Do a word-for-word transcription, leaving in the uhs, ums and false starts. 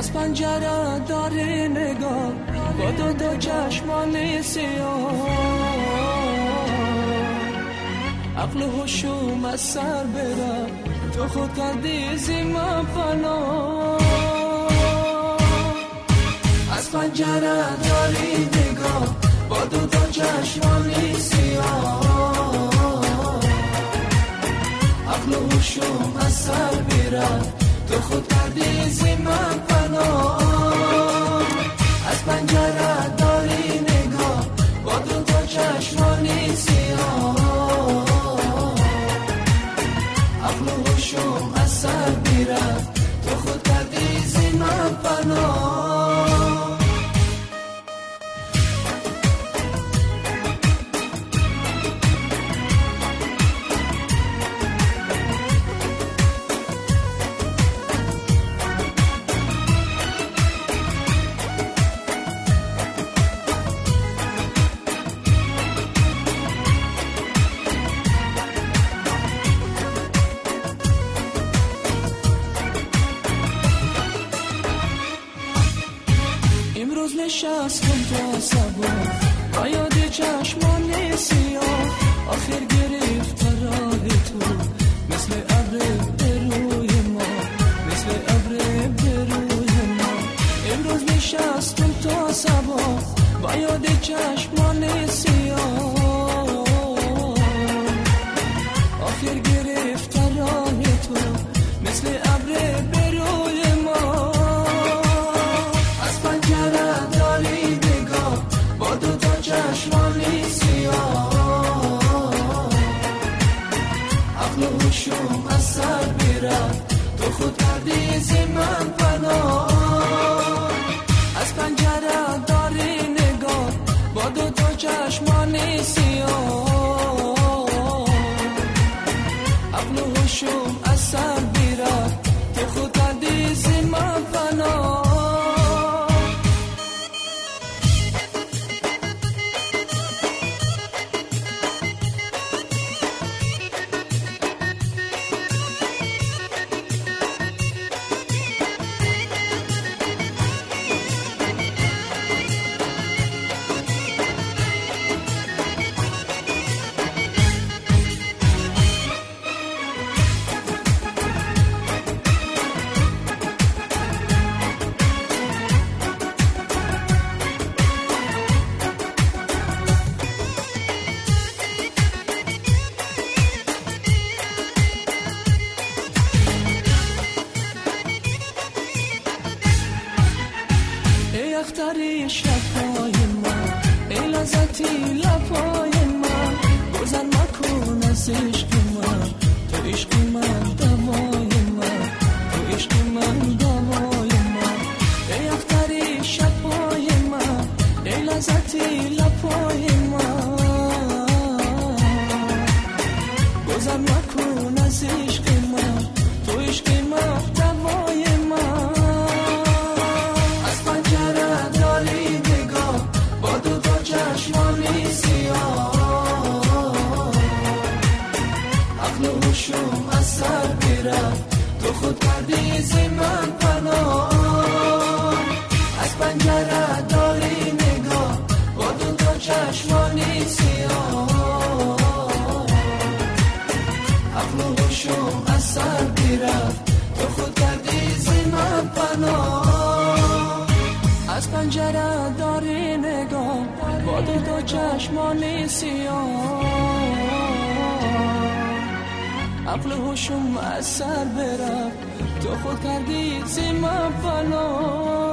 از پنجره داری نگاه با دو دو چشمان سیاه، عقل و هوشم از سر بره، تو خود کردی زیما فنا. از پنجره داری نگاه با دو دو چشمان سیاه، عقل و هوشم از سر بره، تو خود کردی زیما فنا. از پنجره داری نگاه با دو دو چشمان سیاه، عقل و هوشم از سر میره، تو خود کردی زیما فنا. امروز نشستم تو صبح با یاد چشمان سیاه، آخر گرفت راه تو مثل ابر به روی ما، مثل ابر به روی ما. امروز نشستم تو صبح با یاد چشمان سیاه، آخر گرفت راه تو مثل ابر به روی ما. چشمانی سیاه، عقل و هوشم از سر میره، تو خود کردی زیما فنا. از پنجره داری نگاه با دو تا چشمانی سیاه، عقل و هوشم از سر میره، تو خود کردی زیما فنا. ای اختری شفای من، ای لذتی لفای من، گذر مکن از عشق من، تو عشق من دوای من، تو عشق من دوای من. ای اختری شفای من، ای لذتی لفای من، گذر مکن از عشق من، تو عشق من دوای من. چشمانی سیاه، عقل و هوشم از سر میره، تو خود کردی زیما فنا. از پنجره داری نگاه با دو تا چشمانی سیاه، عقل و هوشم از سر میره، تو خود کردی زیما فنا. از پنجره داری نگاه با دو تا چشمانی سیاه، عقل و هوشم از سر بره، تو خود کردی زیما فنا.